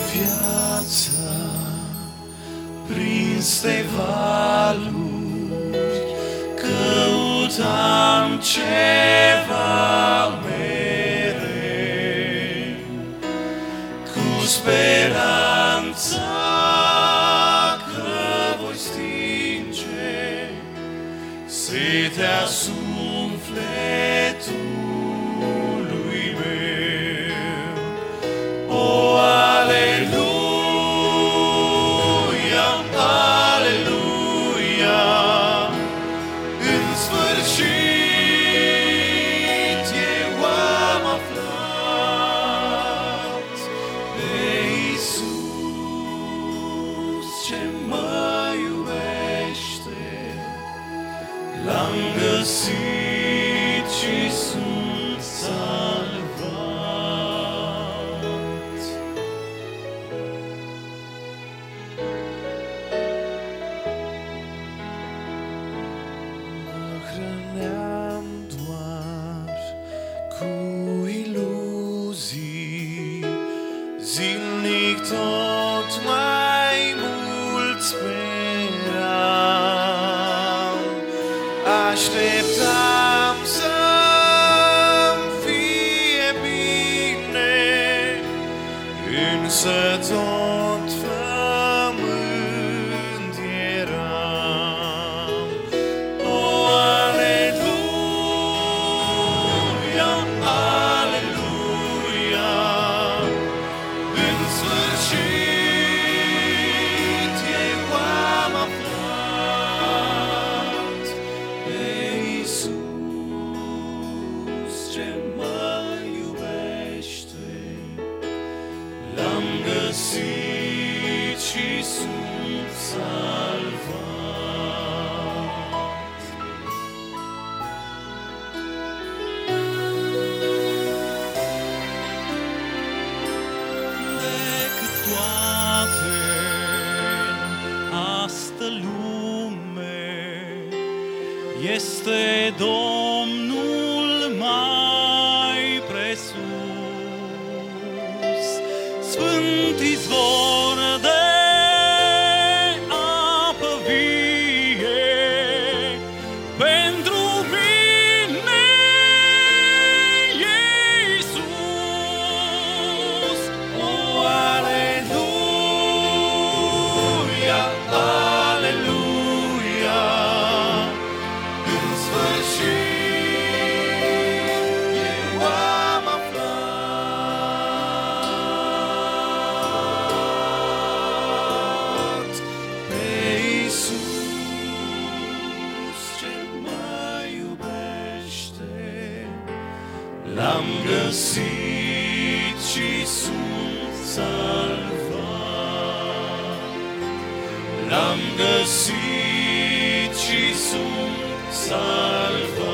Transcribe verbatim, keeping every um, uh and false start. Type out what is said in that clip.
viață, prins de valuri, căutam ceva mereu, cu speranța că voi stinge setea sufletului meu. O, aleluia, aleluia, în sfârșit eu am aflat pe Iisus ce mă iubește. L-am găsit și sunt salvat. Mă hrăneam doar cu iluzii, zilnic tot mai mult speram. Așteptam să-mi fie bine, însă tot frământ eram. O, aleluia, aleluia, în sfârșit eu am aflat pe Iisus ce mă iubește. L-am găsit și sunt salvat. Decât toate astă lume este Domnul mai presus, sfânt izvor de apă vie, pentru mine Iisus. O, aleluia, aleluia, în sfârșit eu am aflat pe Iisus ce mă iubește. L-am găsit și sunt salvat. L-am găsit și sunt salvat.